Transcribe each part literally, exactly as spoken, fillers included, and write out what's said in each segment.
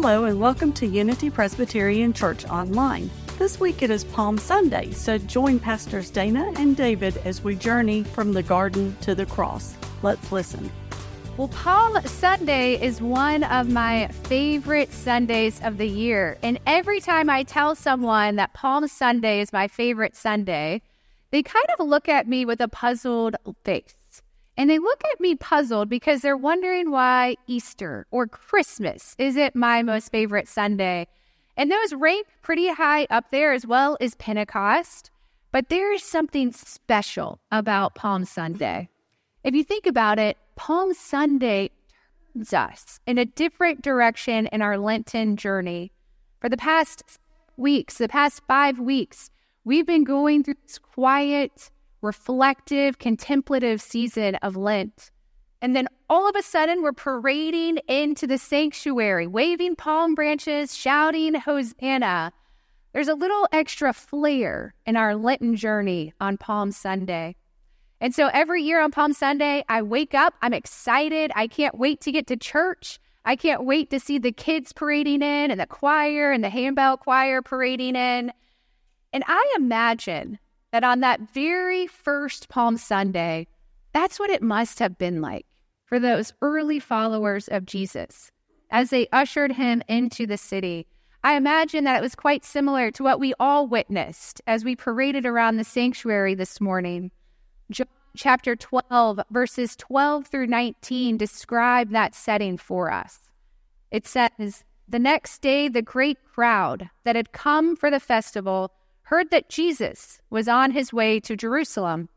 Hello and welcome to Unity Presbyterian Church Online. This week it is Palm Sunday, so join Pastors Dana and David as we journey from the garden to the cross. Let's listen. Well, Palm Sunday is one of my favorite Sundays of the year. And every time I tell someone that Palm Sunday is my favorite Sunday, they kind of look at me with a puzzled face. And they look at me puzzled because they're wondering why Easter or Christmas isn't my most favorite Sunday. And those rank pretty high up there as well as Pentecost. But there is something special about Palm Sunday. If you think about it, Palm Sunday turns us in a different direction in our Lenten journey. For the past weeks, the past five weeks, we've been going through this quiet, reflective, contemplative season of Lent. And then all of a sudden, we're parading into the sanctuary, waving palm branches, shouting Hosanna. There's a little extra flair in our Lenten journey on Palm Sunday. And so every year on Palm Sunday, I wake up, I'm excited. I can't wait to get to church. I can't wait to see the kids parading in and the choir and the handbell choir parading in. And I imagine that on that very first Palm Sunday, that's what it must have been like for those early followers of Jesus as they ushered him into the city. I imagine that it was quite similar to what we all witnessed as we paraded around the sanctuary this morning. John chapter twelve, verses twelve through nineteen describe that setting for us. It says, "The next day, the great crowd that had come for the festival heard that Jesus was on his way to Jerusalem.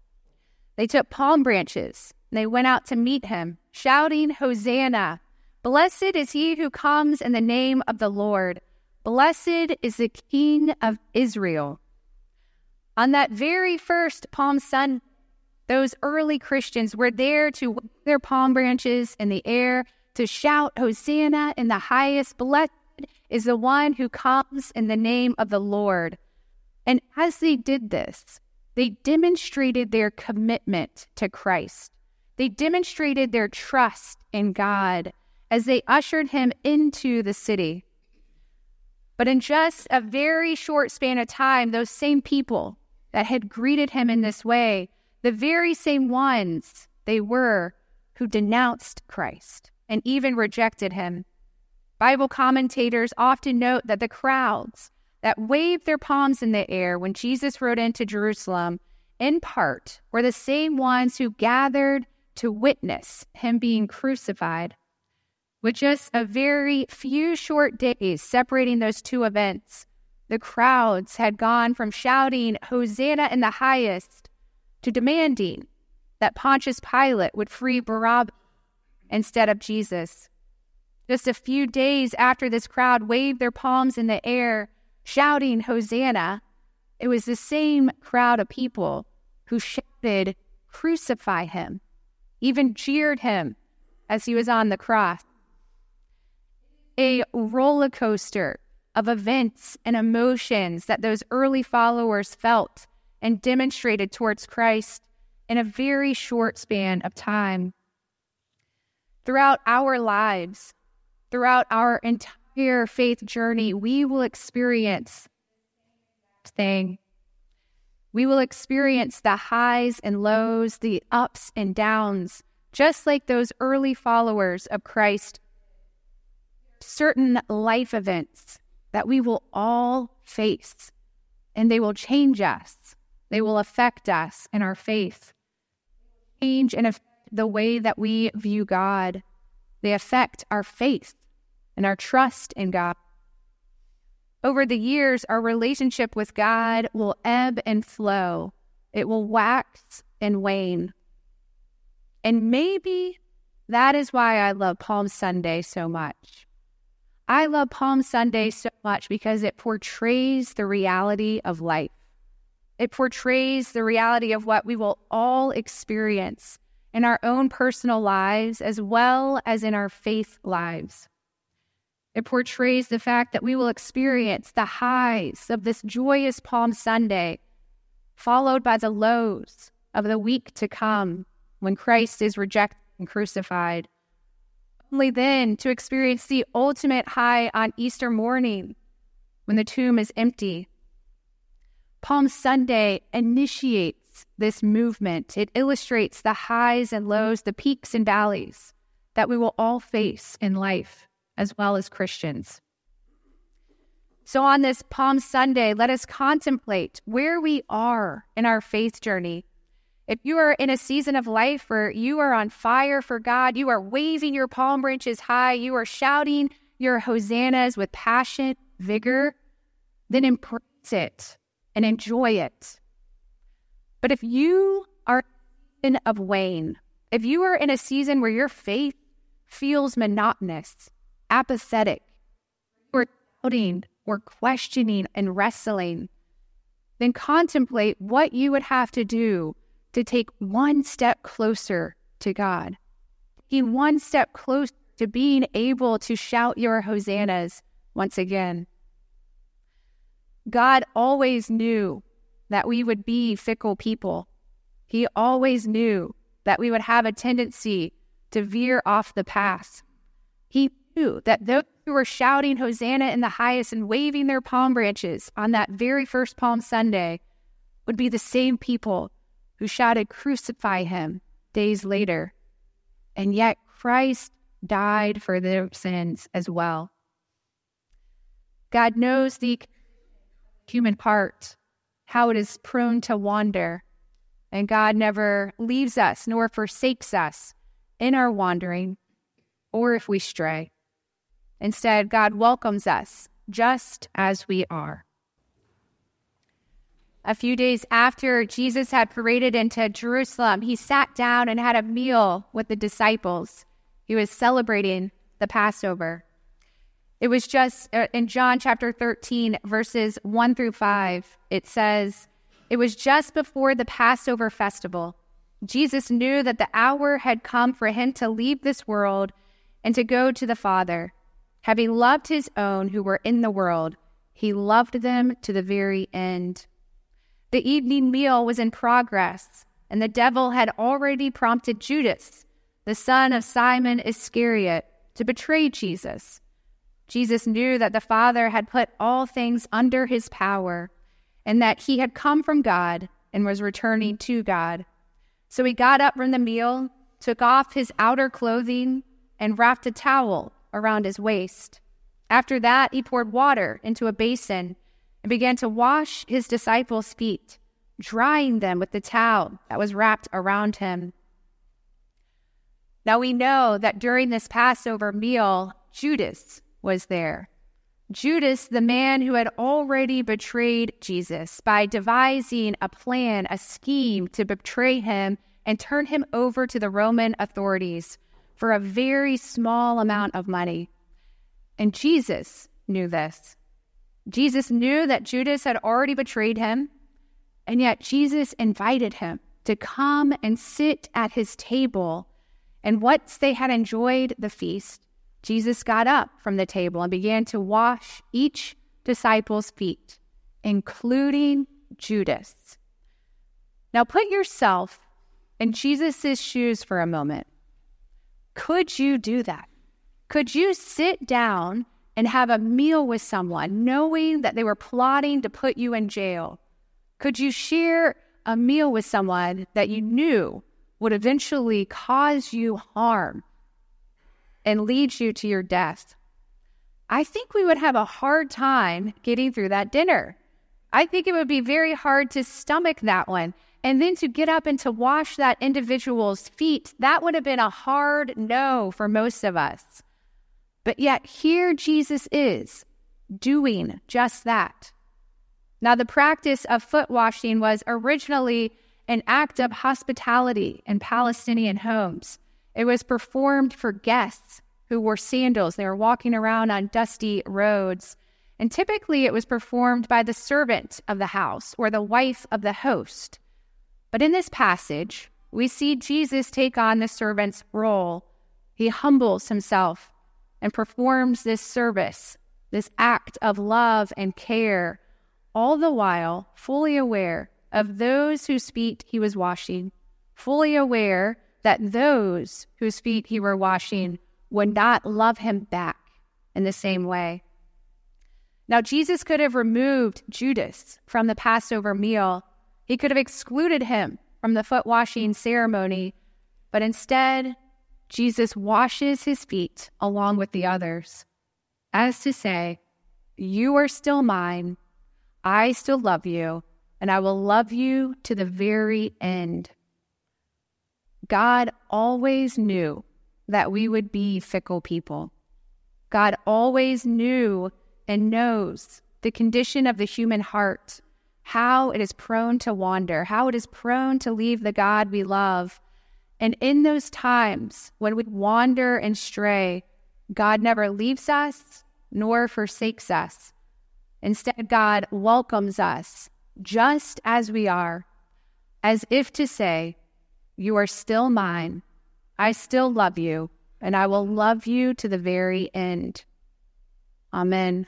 They took palm branches and they went out to meet him, shouting, 'Hosanna! Blessed is he who comes in the name of the Lord. Blessed is the King of Israel.'" On that very first Palm Sunday, those early Christians were there to wave their palm branches in the air, to shout, "Hosanna in the highest. Blessed is the one who comes in the name of the Lord." And as they did this, they demonstrated their commitment to Christ. They demonstrated their trust in God as they ushered him into the city. But in just a very short span of time, those same people that had greeted him in this way, the very same ones they were who denounced Christ and even rejected him. Bible commentators often note that the crowds that waved their palms in the air when Jesus rode into Jerusalem, in part, were the same ones who gathered to witness him being crucified. With just a very few short days separating those two events, the crowds had gone from shouting "Hosanna in the highest" to demanding that Pontius Pilate would free Barabbas instead of Jesus. Just a few days after this crowd waved their palms in the air, shouting "Hosanna," it was the same crowd of people who shouted, "Crucify him," even jeered him as he was on the cross. A roller coaster of events and emotions that those early followers felt and demonstrated towards Christ in a very short span of time. Throughout our lives, throughout our entire faith journey, we will experience thing. We will experience the highs and lows, the ups and downs, just like those early followers of Christ. Certain life events that we will all face, and they will change us. They will affect us in our faith. Change and affect the way that we view God. They affect our faith and our trust in God. Over the years, our relationship with God will ebb and flow. It will wax and wane. And maybe that is why I love Palm Sunday so much. I love Palm Sunday so much because it portrays the reality of life. It portrays the reality of what we will all experience in our own personal lives as well as in our faith lives. It portrays the fact that we will experience the highs of this joyous Palm Sunday, followed by the lows of the week to come when Christ is rejected and crucified, only then to experience the ultimate high on Easter morning when the tomb is empty. Palm Sunday initiates this movement. It illustrates the highs and lows, the peaks and valleys that we will all face in life, as well as Christians. So on this Palm Sunday, let us contemplate where we are in our faith journey. If you are in a season of life where you are on fire for God, you are waving your palm branches high, you are shouting your hosannas with passion, vigor, then embrace it and enjoy it. But if you are in a season of wane, if you are in a season where your faith feels monotonous, apathetic, or doubting, or questioning and wrestling, then contemplate what you would have to do to take one step closer to God. Be one step closer to being able to shout your hosannas once again. God always knew that we would be fickle people. He always knew that we would have a tendency to veer off the path. He knew that those who were shouting Hosanna in the highest and waving their palm branches on that very first Palm Sunday would be the same people who shouted, "Crucify him," days later. And yet Christ died for their sins as well. God knows the human heart, how it is prone to wander. And God never leaves us nor forsakes us in our wandering or if we stray. Instead, God welcomes us just as we are. A few days after Jesus had paraded into Jerusalem, he sat down and had a meal with the disciples. He was celebrating the Passover. It was just uh, in John chapter thirteen, verses one through five, it says, "It was just before the Passover festival. Jesus knew that the hour had come for him to leave this world and to go to the Father. Having loved his own who were in the world, he loved them to the very end." The evening meal was in progress, and the devil had already prompted Judas, the son of Simon Iscariot, to betray Jesus. Jesus knew that the Father had put all things under his power, and that he had come from God and was returning to God. So he got up from the meal, took off his outer clothing, and wrapped a towel around his waist. After that, he poured water into a basin and began to wash his disciples' feet, drying them with the towel that was wrapped around him. Now we know that during this Passover meal, Judas was there. Judas, the man who had already betrayed Jesus by devising a plan, a scheme to betray him and turn him over to the Roman authorities for a very small amount of money. And Jesus knew this. Jesus knew that Judas had already betrayed him, and yet Jesus invited him to come and sit at his table. And once they had enjoyed the feast, Jesus got up from the table and began to wash each disciple's feet, including Judas. Now put yourself in Jesus' shoes for a moment. Could you do that? Could you sit down and have a meal with someone knowing that they were plotting to put you in jail? Could you share a meal with someone that you knew would eventually cause you harm and lead you to your death? I think we would have a hard time getting through that dinner. I think it would be very hard to stomach that one. And then to get up and to wash that individual's feet, that would have been a hard no for most of us. But yet here Jesus is doing just that. Now, the practice of foot washing was originally an act of hospitality in Palestinian homes. It was performed for guests who wore sandals. They were walking around on dusty roads. And typically it was performed by the servant of the house or the wife of the host. But in this passage, we see Jesus take on the servant's role. He humbles himself and performs this service, this act of love and care, all the while fully aware of those whose feet he was washing, fully aware that those whose feet he were washing would not love him back in the same way. Now, Jesus could have removed Judas from the Passover meal. He could have excluded him from the foot washing ceremony, but instead, Jesus washes his feet along with the others, as to say, you are still mine, I still love you, and I will love you to the very end. God always knew that we would be fickle people. God always knew and knows the condition of the human heart, how it is prone to wander, how it is prone to leave the God we love. And in those times when we wander and stray, God never leaves us nor forsakes us. Instead, God welcomes us just as we are, as if to say, you are still mine, I still love you, and I will love you to the very end. Amen.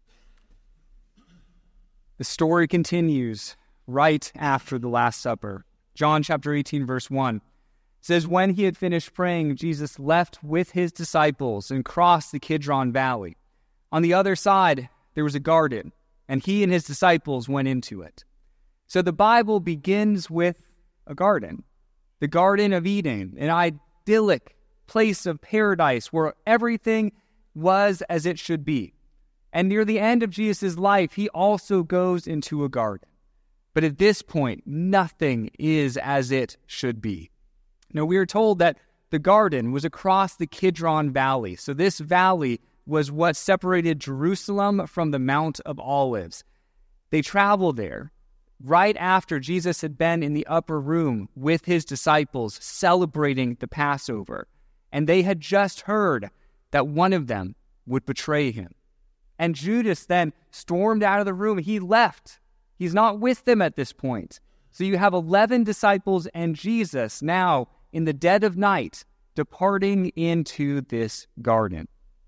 The story continues right after the Last Supper. John chapter eighteen, verse one says, when he had finished praying, Jesus left with his disciples and crossed the Kidron Valley. On the other side, there was a garden, and he and his disciples went into it. So the Bible begins with a garden, the Garden of Eden, an idyllic place of paradise where everything was as it should be. And near the end of Jesus' life, he also goes into a garden. But at this point, nothing is as it should be. Now, we are told that the garden was across the Kidron Valley. So this valley was what separated Jerusalem from the Mount of Olives. They traveled there right after Jesus had been in the upper room with his disciples celebrating the Passover. And they had just heard that one of them would betray him. And Judas then stormed out of the room. He left. He's not with them at this point. So you have eleven disciples and Jesus now in the dead of night departing into this garden.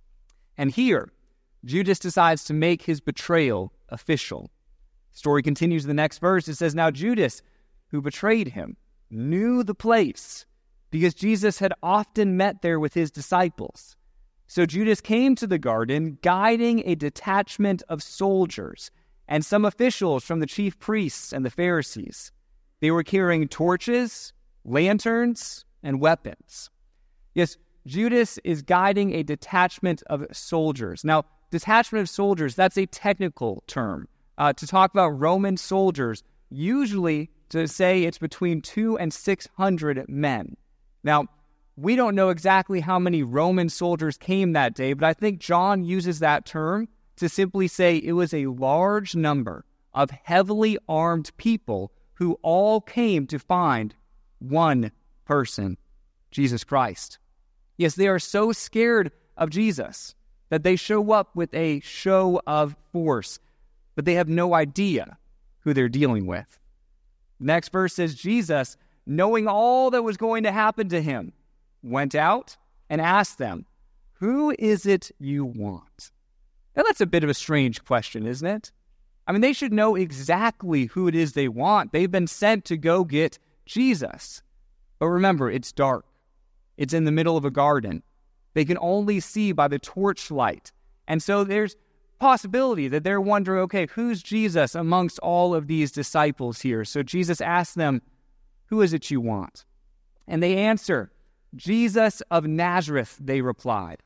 And here, Judas decides to make his betrayal official. The story continues in the next verse. It says, now Judas, who betrayed him, knew the place because Jesus had often met there with his disciples. So Judas came to the garden, guiding a detachment of soldiers and some officials from the chief priests and the Pharisees. They were carrying torches, lanterns, and weapons. Yes, Judas is guiding a detachment of soldiers. Now, detachment of soldiers, that's a technical term. Uh, to talk about Roman soldiers, usually to say it's between two and six hundred men. Now, we don't know exactly how many Roman soldiers came that day, but I think John uses that term to simply say it was a large number of heavily armed people who all came to find one person, Jesus Christ. Yes, they are so scared of Jesus that they show up with a show of force, but they have no idea who they're dealing with. The next verse says, Jesus, knowing all that was going to happen to him, went out and asked them, who is it you want? Now that's a bit of a strange question, isn't it? I mean, they should know exactly who it is they want. They've been sent to go get Jesus. But remember, it's dark. It's in the middle of a garden. They can only see by the torchlight. And so there's possibility that they're wondering, okay, who's Jesus amongst all of these disciples here? So Jesus asks them, who is it you want? And they answer, Jesus of Nazareth, they replied.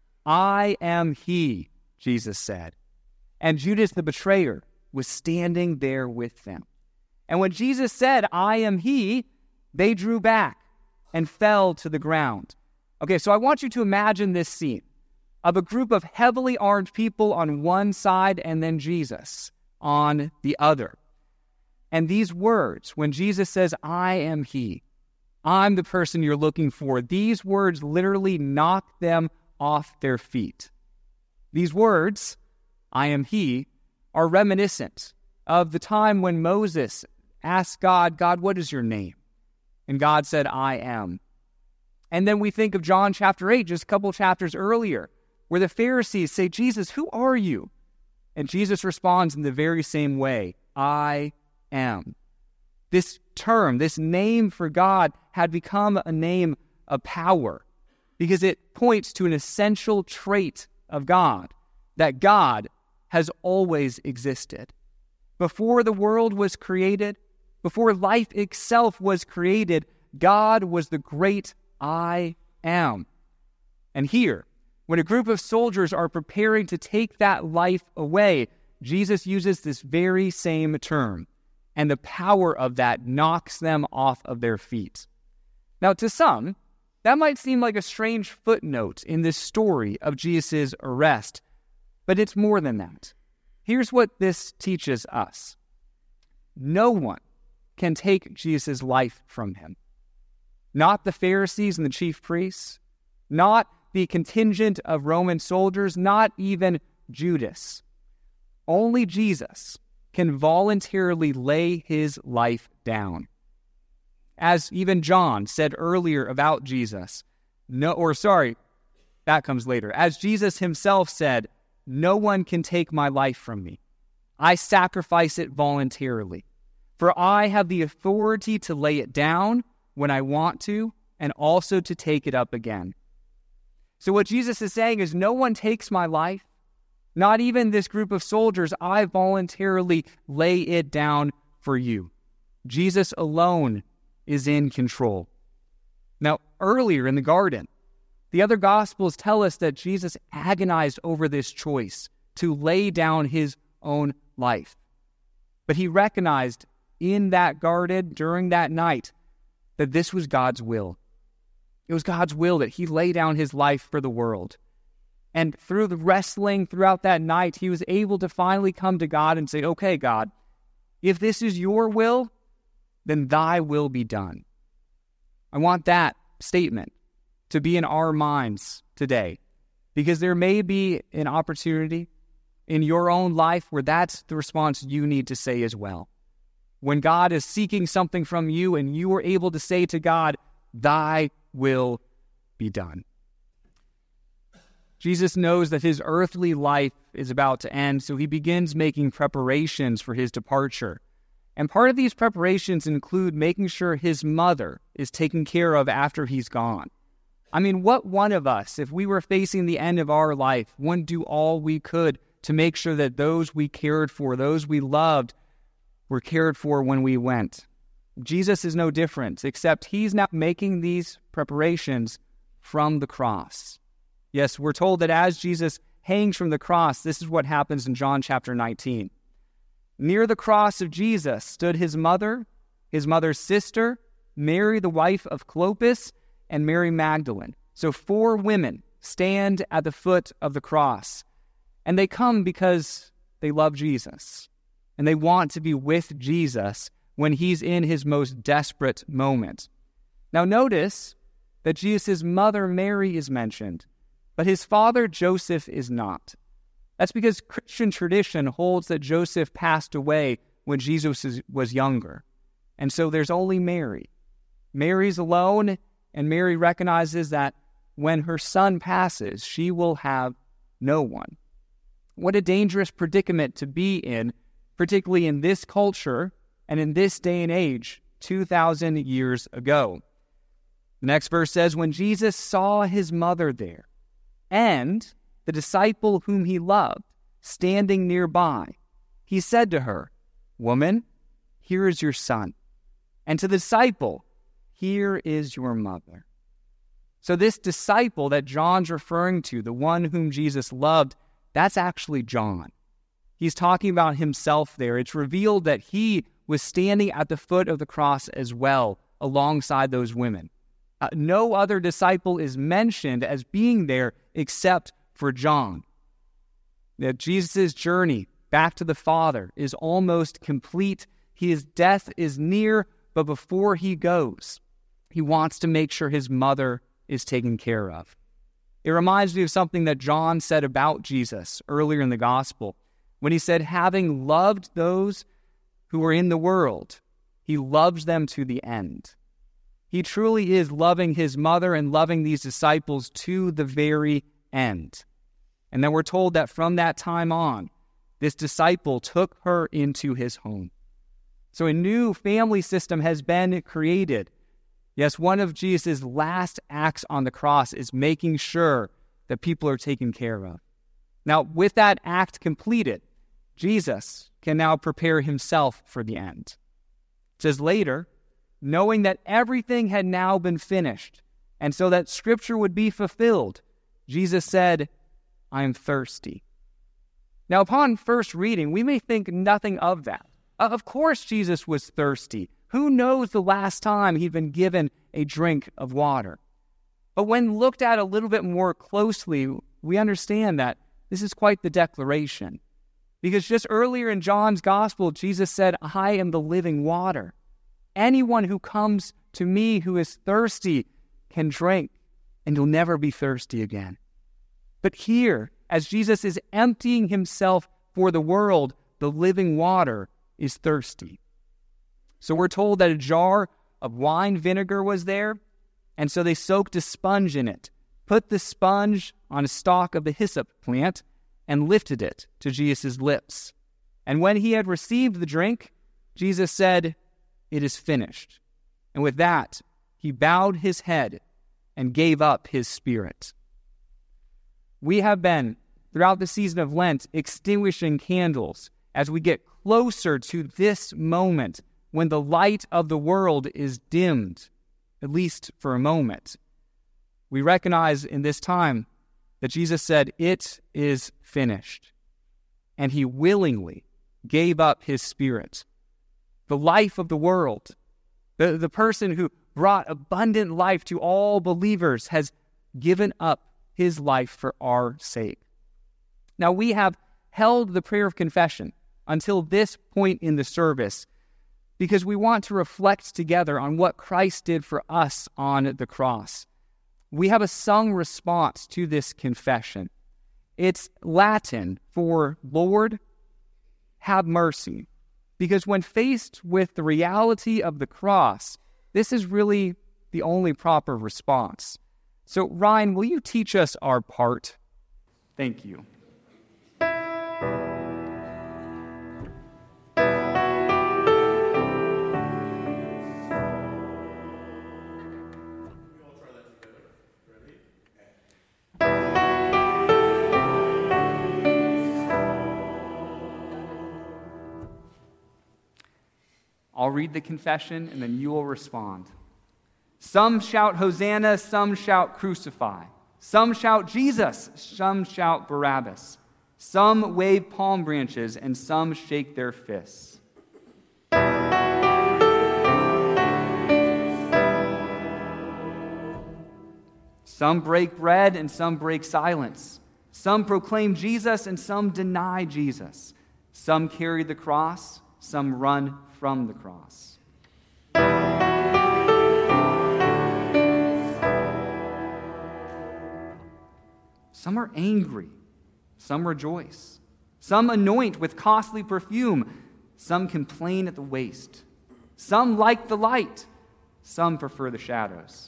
I am he, Jesus said. And Judas the betrayer was standing there with them. And when Jesus said, I am he, they drew back and fell to the ground. Okay, so I want you to imagine this scene of a group of heavily armed people on one side and then Jesus on the other. And these words, when Jesus says, I am he, I'm the person you're looking for, these words literally knock them off their feet. These words, I am he, are reminiscent of the time when Moses asked God, God, what is your name? And God said, I am. And then we think of John chapter eight, just a couple chapters earlier, where the Pharisees say, Jesus, who are you? And Jesus responds in the very same way, I am. This term, this name for God had become a name of power. because it points to an essential trait of God, that God has always existed. Before the world was created, before life itself was created, God was the great I am. And here, when a group of soldiers are preparing to take that life away, Jesus uses this very same term, and the power of that knocks them off of their feet. Now, to some, that might seem like a strange footnote in this story of Jesus' arrest, but it's more than that. Here's what this teaches us. No one can take Jesus' life from him. Not the Pharisees and the chief priests, not the contingent of Roman soldiers, not even Judas. Only Jesus can voluntarily lay his life down. As even John said earlier about Jesus, no, or sorry, that comes later. As Jesus himself said, "No one can take my life from me. I sacrifice it voluntarily. For I have the authority to lay it down when I want to, and also to take it up again." So what Jesus is saying is, no one takes my life, not even this group of soldiers. I voluntarily lay it down for you. Jesus alone is in control. Now, earlier in the garden, the other Gospels tell us that Jesus agonized over this choice to lay down his own life. But he recognized in that garden during that night that this was God's will. It was God's will that he lay down his life for the world. And through the wrestling throughout that night, he was able to finally come to God and say, "Okay, God, if this is your will, then thy will be done." I want that statement to be in our minds today, because there may be an opportunity in your own life where that's the response you need to say as well. When God is seeking something from you and you are able to say to God, "Thy will be done." Jesus knows that his earthly life is about to end, so he begins making preparations for his departure. And part of these preparations include making sure his mother is taken care of after he's gone. I mean, what one of us, if we were facing the end of our life, wouldn't do all we could to make sure that those we cared for, those we loved, were cared for when we went? Jesus is no different, except he's now making these preparations from the cross. Yes, we're told that as Jesus hangs from the cross, this is what happens in John chapter nineteen. Near the cross of Jesus stood his mother, his mother's sister, Mary, the wife of Clopas, and Mary Magdalene. So four women stand at the foot of the cross. And they come because they love Jesus. And they want to be with Jesus when he's in his most desperate moment. Now notice that Jesus' mother Mary is mentioned, but his father Joseph is not. That's because Christian tradition holds that Joseph passed away when Jesus was younger. And so there's only Mary. Mary's alone, and Mary recognizes that when her son passes, she will have no one. What a dangerous predicament to be in, particularly in this culture and in this day and age, two thousand years ago. The next verse says, "When Jesus saw his mother there, and the disciple whom he loved standing nearby, he said to her, 'Woman, here is your son.' And to the disciple, 'Here is your mother.'" So this disciple that John's referring to, the one whom Jesus loved, that's actually John. He's talking about himself there. It's revealed that he was standing at the foot of the cross as well, alongside those women. Uh, no other disciple is mentioned as being there except for John. That Jesus' journey back to the Father is almost complete. His death is near, but before he goes, he wants to make sure his mother is taken care of. It reminds me of something that John said about Jesus earlier in the gospel, when he said, having loved those who were in the world, he loves them to the end. He truly is loving his mother and loving these disciples to the very end. And then we're told that from that time on, this disciple took her into his home. So a new family system has been created Yes, one of Jesus' last acts on the cross is making sure that people are taken care of. Now, with that act completed, Jesus can now prepare himself for the end. It says later, knowing that everything had now been finished, and so that Scripture would be fulfilled, Jesus said, I am thirsty. Now, upon first reading, we may think nothing of that. Of course Jesus was thirsty. Who knows the last time he'd been given a drink of water? But when looked at a little bit more closely, we understand that this is quite the declaration. Because just earlier in John's Gospel, Jesus said, I am the living water. Anyone who comes to me who is thirsty can drink, and you'll never be thirsty again. But here, as Jesus is emptying himself for the world, the living water is thirsty. So we're told that a jar of wine vinegar was there, and so they soaked a sponge in it, put the sponge on a stalk of the hyssop plant, and lifted it to Jesus' lips. And when he had received the drink, Jesus said, it is finished. And with that, he bowed his head and gave up his spirit. We have been, throughout the season of Lent, extinguishing candles as we get closer to this moment when the light of the world is dimmed, at least for a moment. We recognize in this time that Jesus said, it is finished. And he willingly gave up his spirit. The life of the world, the, the person who brought abundant life to all believers, has given up his life for our sake. Now, we have held the prayer of confession until this point in the service because we want to reflect together on what Christ did for us on the cross. We have a sung response to this confession. It's Latin for Lord, have mercy. Because when faced with the reality of the cross, this is really the only proper response. So, Ryan, will you teach us our part? Thank you. I'll read the confession, and then you will respond. Some shout Hosanna, some shout Crucify. Some shout Jesus, some shout Barabbas. Some wave palm branches, and some shake their fists. Some break bread, and some break silence. Some proclaim Jesus, and some deny Jesus. Some carry the cross, some run from the cross. Some are angry, some rejoice. Some anoint with costly perfume, some complain at the waist. Some like the light, some prefer the shadows.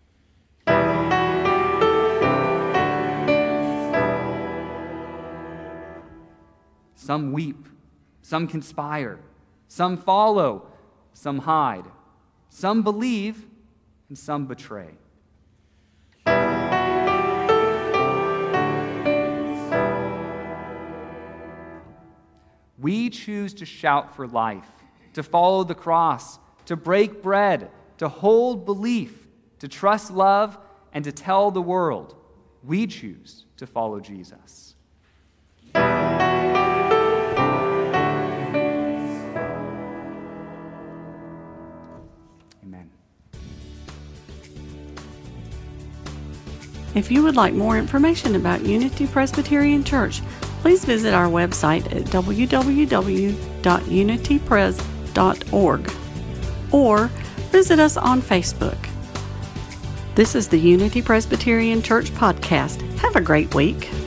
Some weep, some conspire. Some follow, some hide. Some believe, and some betray. We choose to shout for life, to follow the cross, to break bread, to hold belief, to trust love, and to tell the world. We choose to follow Jesus. If you would like more information about Unity Presbyterian Church, please visit our website at w w w dot unity pres dot org or visit us on Facebook. This is the Unity Presbyterian Church podcast. Have a great week.